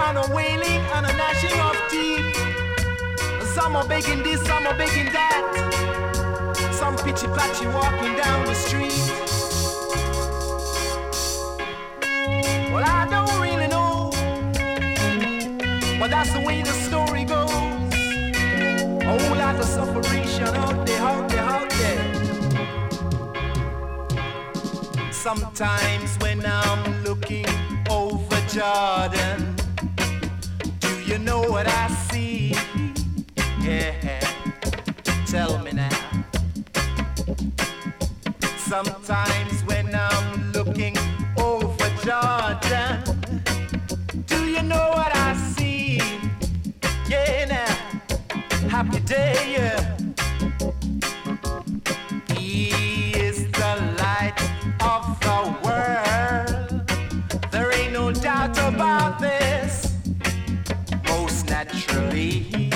and a wailing and a gnashing of teeth. Some are begging this, some are begging that. Some pitchy patchy walking down the street. Well, I don't really know, but that's the way the story goes. A whole lot of separation out there, out there, out there. Sometimes when I'm looking over Jordan, do you know what I see? Yeah, tell me now. Sometimes when I'm looking over Jordan, do you know what I see? Yeah, now, happy day, yeah. He is the light of the world. There ain't no doubt about this. Most naturally,